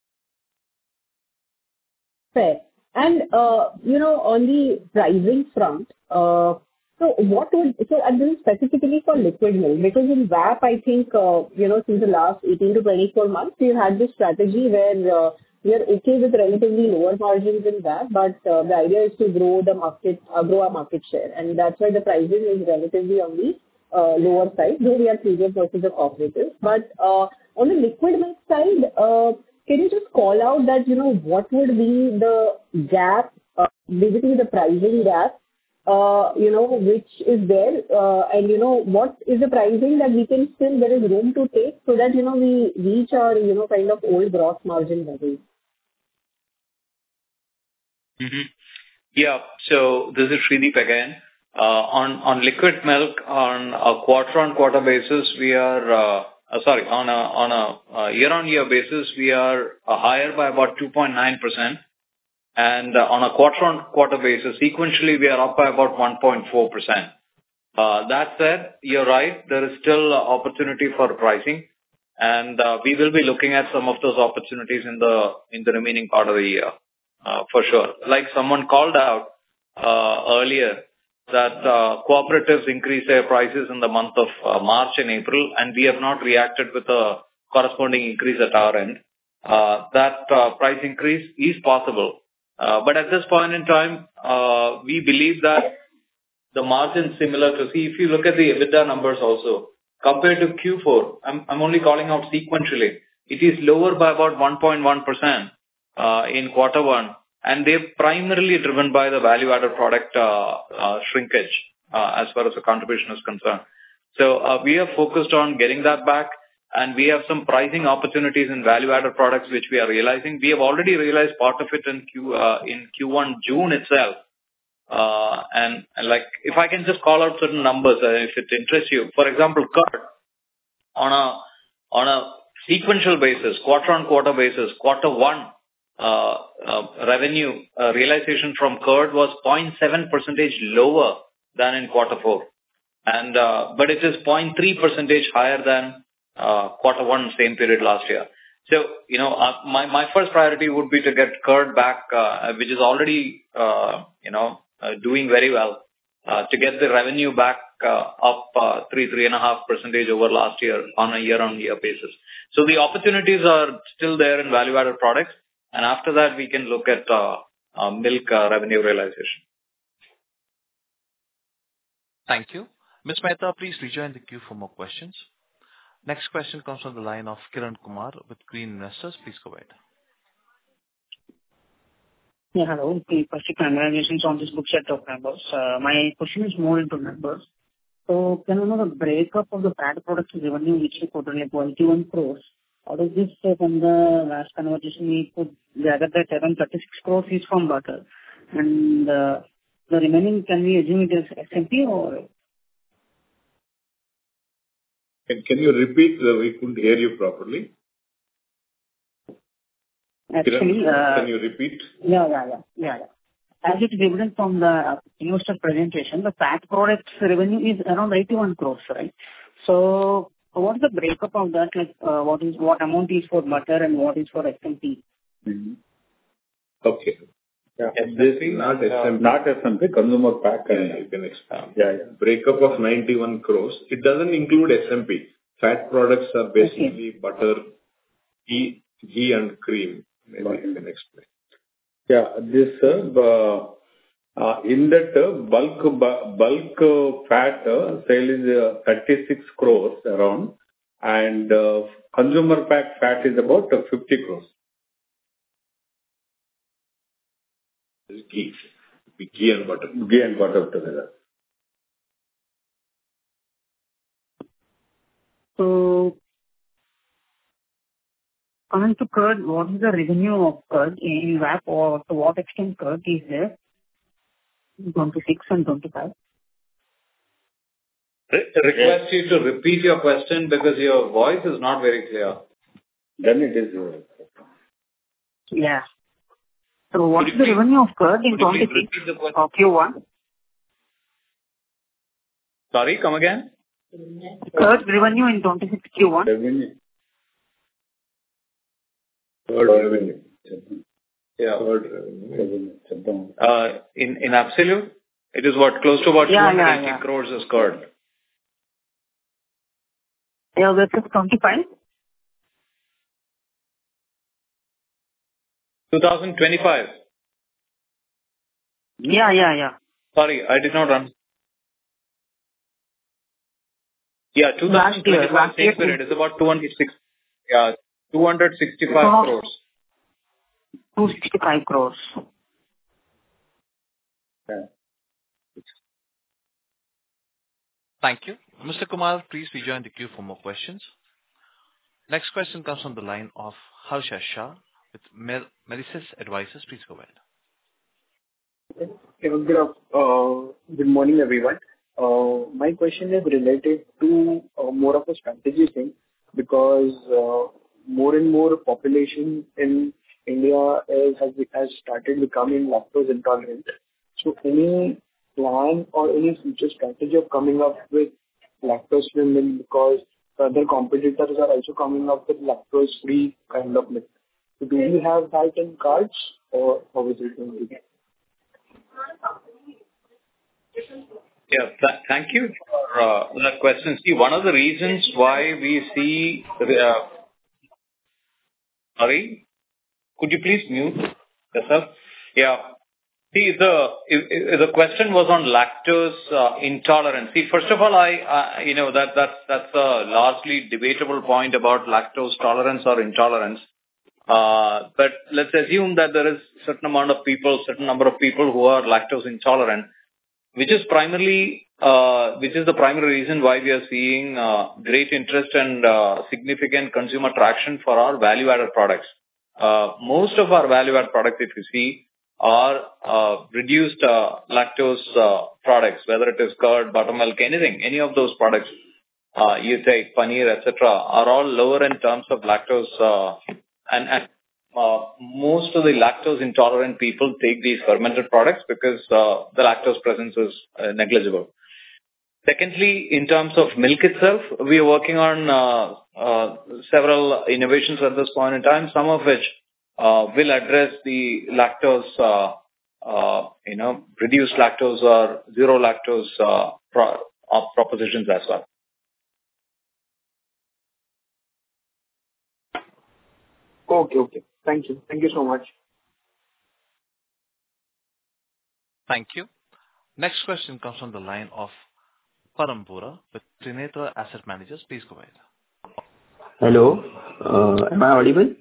Fair. And, uh, you know, on the pricing front, uh, so what would, so and this is specifically for liquid milk, because in V A P, I think, uh, you know, since the last eighteen to twenty-four months, we've had this strategy where uh, we are okay with relatively lower margins in V A P, but uh, the idea is to grow the market, uh, grow our market share. And that's why the pricing is relatively on the uh, lower side, though we are premium versus the cooperatives. But uh, on the liquid milk side, uh, can you just call out that, you know, what would be the gap, uh, basically the pricing gap, uh, you know, which is there, uh, and, you know, what is the pricing that we can still, there is room to take so that, you know, we reach our, you know, kind of old gross margin levels? Mm-hmm. Yeah. So this is Shreedeep again. Uh, on, on liquid milk, on a quarter-on-quarter basis, we are, uh, uh, sorry, on a, on a uh, year-on-year basis, we are uh, higher by about two point nine percent. And uh, on a quarter-on-quarter basis, sequentially, we are up by about one point four percent. Uh, that said, you're right, there is still opportunity for pricing, and uh, we will be looking at some of those opportunities in the in the remaining part of the year, uh, for sure. Like someone called out uh, earlier, that uh, cooperatives increase their prices in the month of uh, March and April, and we have not reacted with a corresponding increase at our end. Uh, that uh, price increase is possible. Uh, but at this point in time, uh, we believe that the margin similar to, see, if you look at the EBITDA numbers also, compared to Q four, I'm, I'm only calling out sequentially, it is lower by about one point one percent uh, in quarter one, and they're primarily driven by the value-added product uh, uh, shrinkage uh, as far as the contribution is concerned. So uh, we are focused on getting that back, and we have some pricing opportunities in value-added products which we are realizing. We have already realized part of it in Q uh, in Q one June itself. Uh, and, and like, if I can just call out certain numbers, uh, if it interests you. For example, curd, on a, on a sequential basis, quarter-on-quarter basis, quarter one, uh, uh, revenue uh, realization from curd was zero point seven percentage lower than in quarter four. And, uh, but it is zero point three percentage higher than, uh, quarter one, same period last year. So, you know, uh, my, my first priority would be to get curd back, uh, which is already, uh, you know, uh, doing very well, uh, to get the revenue back, uh, up, uh, three, three and a half percentage over last year on a year-on-year basis. So the opportunities are still there in value-added products. And after that, we can look at, uh, uh milk, uh, revenue realization. Thank you. Miz Mehta, please rejoin the queue for more questions. Next question comes from the line of Kiran Kumar with Green Investors. Please go ahead. Yeah, hello. First, congratulations on this good set of numbers. Uh, my question is more into numbers. So, can you know the breakup of the fat products revenue which you quoted like twenty-one crores? Out of this, uh, from the last conversation, we put gathered that around thirty-six crores is from butter. And uh, the remaining, can we assume it is S M P or? Can, can you repeat? Uh, we couldn't hear you properly. Actually, uh, can you repeat? Yeah, yeah, yeah, yeah, yeah. As it is evident from the investor presentation, the fat products revenue is around eighty-one crores, right? So, what is the breakup of that? Like, uh, what is what amount is for butter and what is for S M P? Mm-hmm. Okay. Yeah. This is not S M P. Not S M P, consumer pack. And you can expand. Yeah, yeah. Breakup of ninety-one crores. It doesn't include S M P. Fat products are basically okay. butter, ghee, ghee and cream. maybe you can explain. Yeah. This, uh, uh, in that uh, bulk bu- bulk uh, fat uh, sale is uh, thirty-six crores around, and uh, consumer pack fat is about uh, fifty crores. Ghee. Ghee and butter. Ghee and butter together. So coming to curd, what is the revenue of curd in V A P, or to what extent curd is there in twenty-six and twenty-five? Re- Request you to repeat your question because your voice is not very clear. Then it is. Uh, Yeah. So what is the revenue of curd in Could you please twenty-six repeat the question? or Q one? Sorry, come again. Curd revenue in twenty-six Q one? revenue. Third revenue. Yeah. Third revenue. revenue. Uh, in in absolute, it is what close to about Yeah, two hundred eighty yeah, yeah. crores is curd. Yeah, versus twenty-five? twenty twenty-five. Yeah, yeah, yeah. Sorry, I did not run. Yeah, Last year, twenty twenty-five last same year, period is about two hundred six. Yeah, two hundred sixty-five So- crores. two hundred sixty-five crores. Yeah. Thank you. Mister Kumar, please rejoin the queue for more questions. Next question comes from the line of Harsha Shah with Mel- Melisys Advisors. Please go ahead. Okay, Good af- uh, good morning, everyone. Uh, My question is related to uh, more of a strategy thing, because uh, more and more population in India is- has has started becoming lactose intolerant. So any plan or any future strategy of coming up with lactose-free milk, because other competitors are also coming up with lactose-free kind of milk. So do we have that in cards, or how is it going to be? Yeah, th- thank you for uh, that question. See, one of the reasons why we see, uh, sorry, could you please mute yourself? Yeah. See, the if- if the question was on lactose uh, intolerance. See, first of all, I, I you know, that that's that's a largely debatable point about lactose tolerance or intolerance. Uh, But let's assume that there is certain amount of people, certain number of people who are lactose intolerant, which is primarily, uh, which is the primary reason why we are seeing uh, great interest and uh, significant consumer traction for our value-added products. Uh, Most of our value-added products, if you see, are uh, reduced uh, lactose uh, products, whether it is curd, buttermilk, anything, any of those products, uh, you take paneer, et cetera, are all lower in terms of lactose, uh, and and uh, most of the lactose intolerant people take these fermented products because uh, the lactose presence is uh, negligible. Secondly, in terms of milk itself, we are working on uh, uh, several innovations at this point in time, some of which uh, will address the lactose, uh, uh, you know, reduced lactose or zero lactose uh, pro- uh, propositions as well. Okay, okay. Thank you. Thank you so much. Thank you. Next question comes from the line of Param Vora with Trinetra Asset Managers. Please go ahead. Hello, uh, am I audible?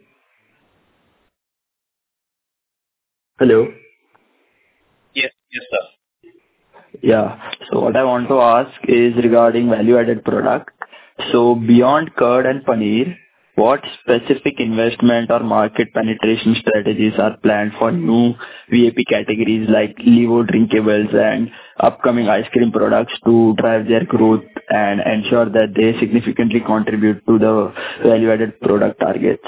Hello. Yes, yes, sir. Yeah. So what I want to ask is regarding value-added product. So beyond curd and paneer, what specific investment or market penetration strategies are planned for new V A P categories like Levo drinkables and upcoming ice cream products to drive their growth and ensure that they significantly contribute to the value-added product targets?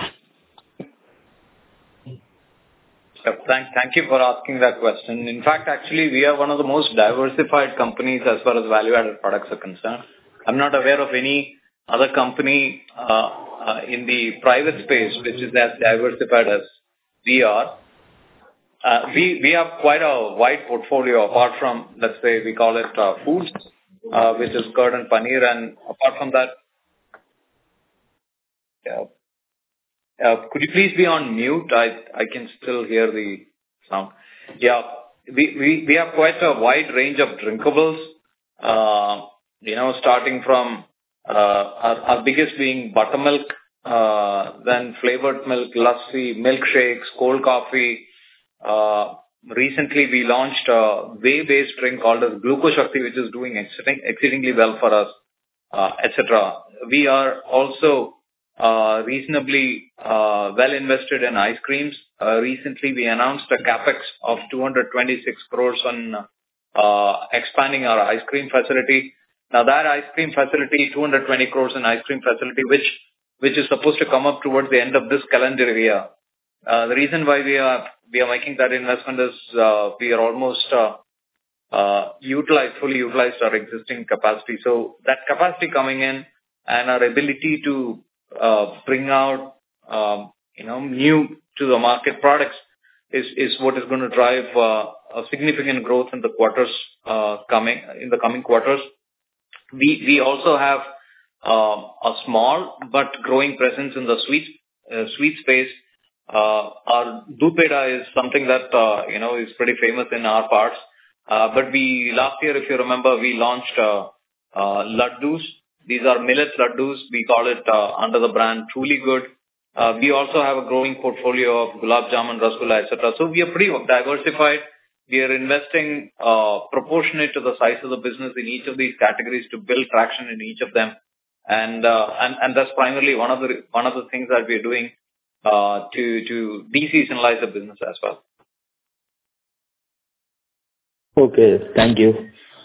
Yep, Thank thank you for asking that question. In fact, actually, we are one of the most diversified companies as far as value-added products are concerned. I'm not aware of any other company uh, uh, in the private space which is as diversified as we are. Uh, We we have quite a wide portfolio apart from, let's say, we call it uh, foods, uh, which is curd and paneer, and apart from that, yeah, Uh, Could you please be on mute? I I can still hear the sound. Yeah. We we we have quite a wide range of drinkables, uh, you know, starting from uh, our our biggest being buttermilk, uh, then flavored milk, lassi, milkshakes, cold coffee. Uh, Recently, we launched a whey-based drink called as Glucose Shakti, which is doing exceeding- exceedingly well for us, uh, et cetera. We are also uh, reasonably uh, well invested in ice creams. Uh, Recently, we announced a CapEx of two hundred twenty-six crores on uh, expanding our ice cream facility. Now, that ice cream facility, two hundred twenty crores in ice cream facility, which which is supposed to come up towards the end of this calendar year. Uh, The reason why we are we are making that investment is uh, we are almost uh, uh, utilized, fully utilized our existing capacity. So that capacity coming in and our ability to uh, bring out, um, you know, new to the market products is is what is going to drive uh, a significant growth in the quarters uh, coming in the coming quarters. We we also have um, a small but growing presence in the sweet uh, sweet space. Uh, Our Doodh Peda is something that uh, you know is pretty famous in our parts. Uh, But we last year, if you remember, we launched uh, uh, laddus. These are millet laddus. We call it uh, under the brand Truly Good. Uh, We also have a growing portfolio of gulab jamun, rasgulla, et cetera. So we are pretty diversified. We are investing uh, proportionate to the size of the business in each of these categories to build traction in each of them. And uh, and and that's primarily one of the one of the things that we are doing uh, to to de-seasonalize the business as well. Okay. Thank you.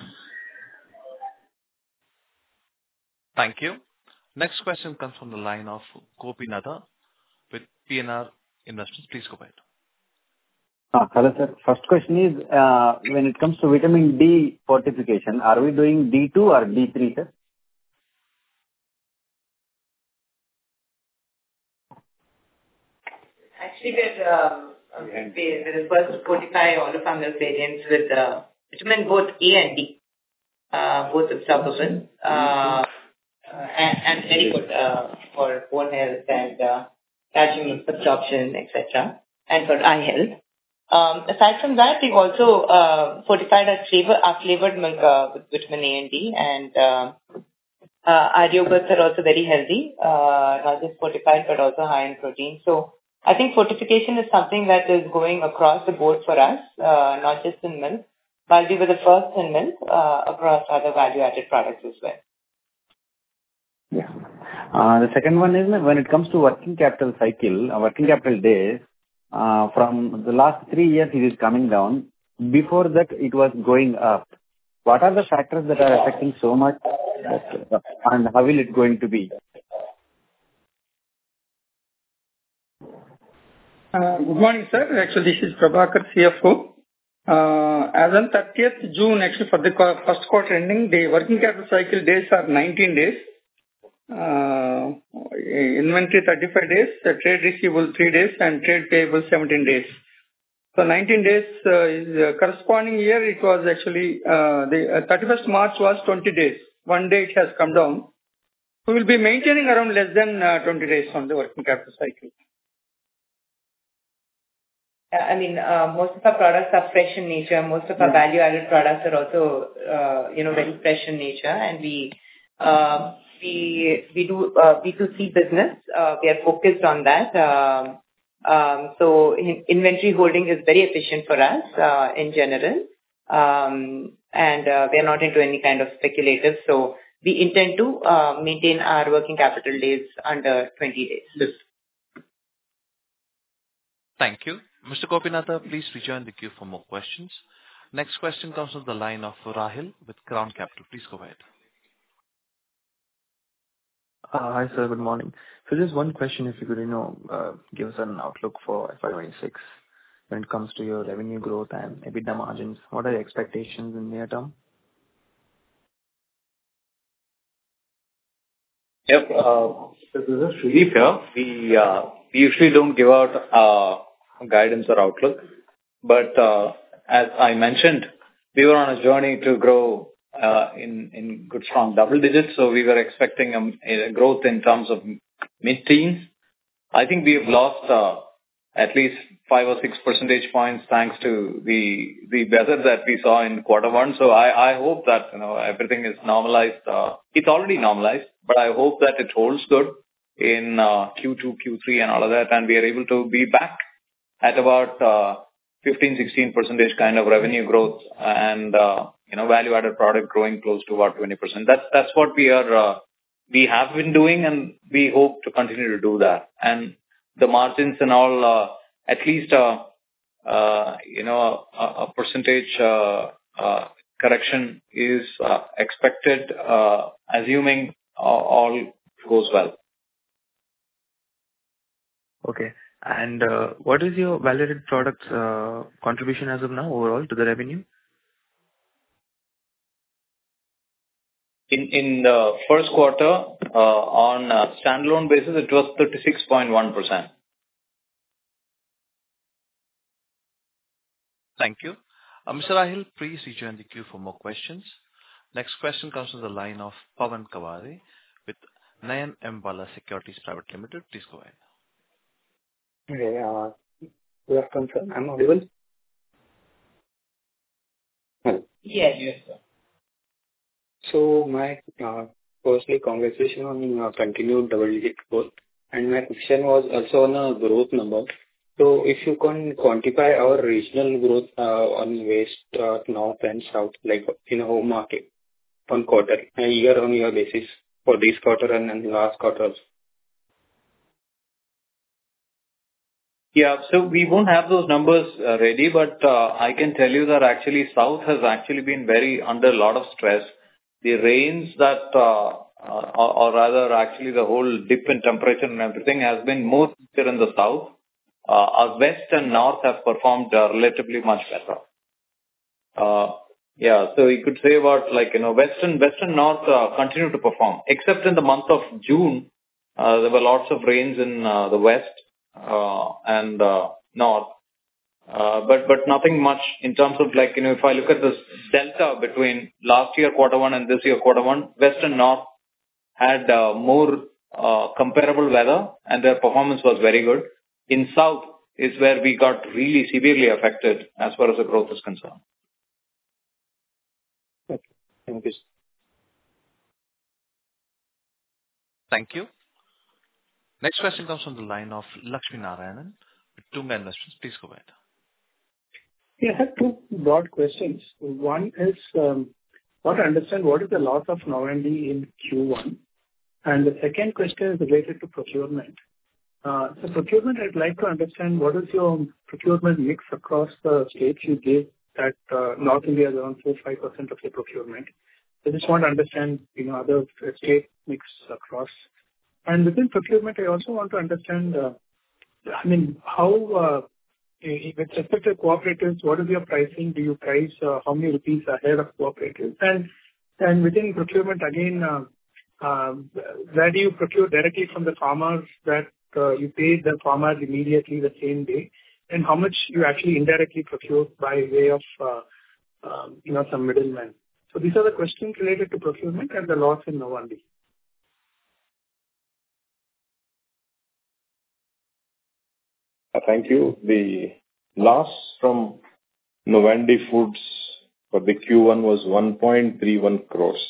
Thank you. Next question comes from the line of Gopinatha with P N R Investments. Please go ahead. Uh, Hello, sir. First question is, uh, when it comes to vitamin D fortification, are we doing D two or D three, sir? Actually, we're um, we- we're the first to fortify all of our milk variants with uh, vitamin both A and D, uh, both absorbable, uh, uh, and, and very good uh, for bone health and uh, calcium absorption, et cetera, and for eye health. Um, aside from that, we've also uh, fortified our flavor, our flavored milk uh, with vitamin A and D, and uh, uh, our yogurts are also very healthy, uh, not just fortified but also high in protein. So I think fortification is something that is going across the board for us, uh, not just in milk, while we were the first in milk uh, across other value-added products as well. Yeah. Uh, The second one is when it comes to working capital cycle, uh, working capital days, uh, from the last three years it is coming down. Before that it was going up. What are the factors that are affecting so much that, uh, and how will it going to be? Uh, Good morning, sir. Actually, this is Prabhakar, C F O. Uh, As on thirtieth June, actually, for the qu- first quarter ending, the working capital cycle days are nineteen days. Uh, Inventory thirty-five days, uh, trade receivable three days, and trade payable seventeen days. So nineteen days uh, is uh, corresponding year, it was actually uh, the uh, thirty-first March was twenty days. One day it has come down. We will be maintaining around less than uh, twenty days on the working capital cycle. Uh, I mean, uh, most of our products are fresh in nature. Most of our value-added products are also, uh, you know, very fresh in nature, and we uh, we we do uh, B two C business. Uh, we are focused on that. Um, um, so in, inventory holding is very efficient for us uh, in general, um, and uh, we are not into any kind of speculative. So we intend to uh, maintain our working capital days under twenty days. Thank you. Mister Gopinatha, please rejoin the queue for more questions. Next question comes from the line of Rahil with Crown Capital. Please go ahead. Uh, Hi, sir. Good morning. So just one question, if you could, you know, uh, give us an outlook for F Y twenty-six when it comes to your revenue growth and EBITDA margins. What are your expectations in near term? Yep. uh, This is Sridhar here. We uh, we usually don't give out uh, guidance or outlook, but uh, as I mentioned, we were on a journey to grow uh, in in good, strong double digits. So we were expecting a a growth in terms of mid-teens. I think we have lost uh, at least five or six percentage points thanks to the the weather that we saw in quarter one. So I, I hope that you know everything is normalized. Uh, it's already normalized, but I hope that it holds good in uh, Q two, Q three, and all of that, and we are able to be back at about uh, fifteen, sixteen percentage kind of revenue growth, and uh, you know value-added product growing close to about twenty percent. That's that's what we are uh, we have been doing, and we hope to continue to do that. And the margins and all, uh, at least uh, uh, you know a, a percentage uh, uh, correction is uh, expected, uh, assuming all, all goes well. Okay. And uh, what is your value-added products uh, contribution as of now overall to the revenue? In in the first quarter, uh, on a standalone basis, it was thirty-six point one percent. Thank you. Uh, Mister Rahil, please rejoin the queue for more questions. Next question comes from the line of Pawan Kaware with Nayan M. Bala Securities Private Limited. Please go ahead. Okay, uh, good afternoon, sir. I'm audible? Hello. Yes. Yes, sir. So my, uh, firstly, congratulations on uh, continued double-digit growth. And my question was also on a growth number. So if you can quantify our regional growth uh, on West, uh, North and South, like in a home market, on quarter, a year-on-year basis for this quarter and then last quarter. Yeah, so we won't have those numbers uh, ready, but uh, I can tell you that actually South has actually been very under a lot of stress. The rains that, uh, uh, or, or rather actually the whole dip in temperature and everything has been more severe in the South. Uh, our West and North have performed uh, relatively much better. Uh, yeah, so you could say about like, you know, West and, West and North uh, continue to perform, except in the month of June, uh, there were lots of rains in uh, the West uh, and uh, North. Uh, but but nothing much in terms of like, you know, if I look at this delta between last year quarter one and this year quarter one, West and North had uh, more uh, comparable weather and their performance was very good. In South is where we got really severely affected as far as the growth is concerned. Okay. Thank you. Thank you. Next question comes from the line of Lakshmi Narayanan with Tunga Investments. Please go ahead. Yeah, I have two broad questions. One is, um, want to understand what is the loss of Novendi in Q one? And the second question is related to procurement. Uh, So procurement, I'd like to understand what is your procurement mix across the states. You gave that uh, North India is around four to five percent of your procurement. I just want to understand, you know, other state mix across. And within procurement, I also want to understand, uh, I mean, how uh, with respect to cooperatives, what is your pricing? Do you price uh, how many rupees ahead of cooperatives? And and within procurement, again, uh, uh, where do you procure directly from the farmers that uh, you pay the farmers immediately the same day? And how much you actually indirectly procure by way of, uh, um, you know, some middlemen? So these are the questions related to procurement and the loss in Novendi. Thank you. The loss from Novendi Foods for the Q one was one point three one crores,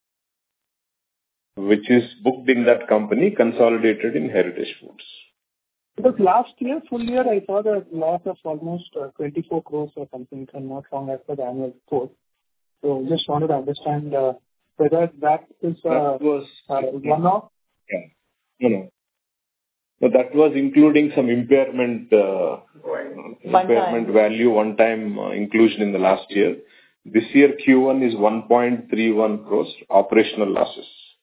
which is booked in that company, consolidated in Heritage Foods. Because last year, full year, I saw the loss of almost uh, twenty-four crores or something, if I'm not wrong, as per the annual report. So just wanted to understand uh, whether that is uh, that was uh, one-off. Yeah. No, no. So that was including some impairment, uh, impairment value, one-time uh, inclusion in the last year. This year, Q one is one point three one crores operational losses.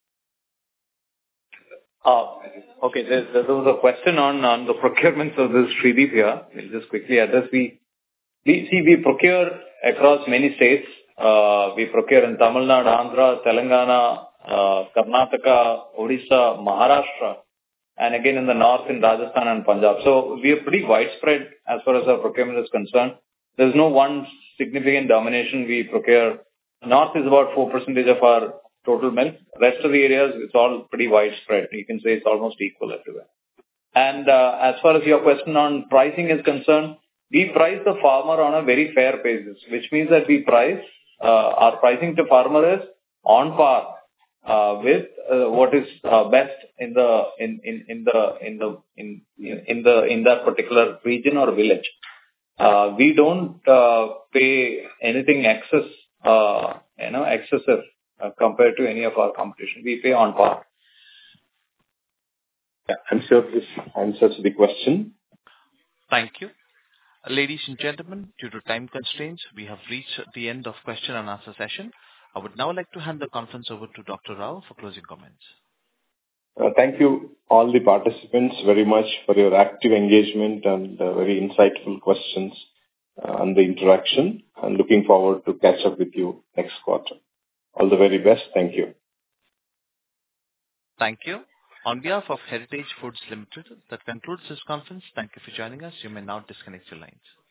Uh, okay, there, there was a question on, on the procurement of this Shrideep here. We'll just quickly address. We, we see we procure across many states. Uh, we procure in Tamil Nadu, Andhra, Telangana, uh, Karnataka, Odisha, Maharashtra, and again in the north in Rajasthan and Punjab. So we are pretty widespread as far as our procurement is concerned. There's no one significant domination. We procure. North is about four percent of our total milk. Rest of the areas, it's all pretty widespread. You can say it's almost equal everywhere. And uh, as far as your question on pricing is concerned, we price the farmer on a very fair basis, which means that we price, uh, our pricing to farmer is on par uh, with uh, what is uh, best in the in in in the in the in in the in that particular region or village. Uh, we don't uh, pay anything excess, uh, you know, excessive uh, compared to any of our competition. We pay on par. Yeah, I'm sure this answers the question. Thank you. Ladies and gentlemen, due to time constraints, we have reached the end of question and answer session. I would now like to hand the conference over to Doctor Rao for closing comments. Uh, thank you all the participants very much for your active engagement and uh, very insightful questions uh, and the interaction. I'm looking forward to catch up with you next quarter. All the very best. Thank you. Thank you. On behalf of Heritage Foods Limited, that concludes this conference. Thank you for joining us. You may now disconnect your lines.